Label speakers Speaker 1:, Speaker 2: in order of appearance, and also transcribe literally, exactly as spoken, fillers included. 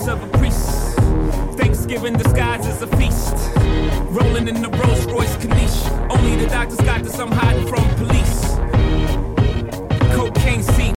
Speaker 1: voice of a priest. Thanksgiving disguised as a feast. Rolling in the Rolls Royce Caniche. Only the doctors got this, I'm hiding from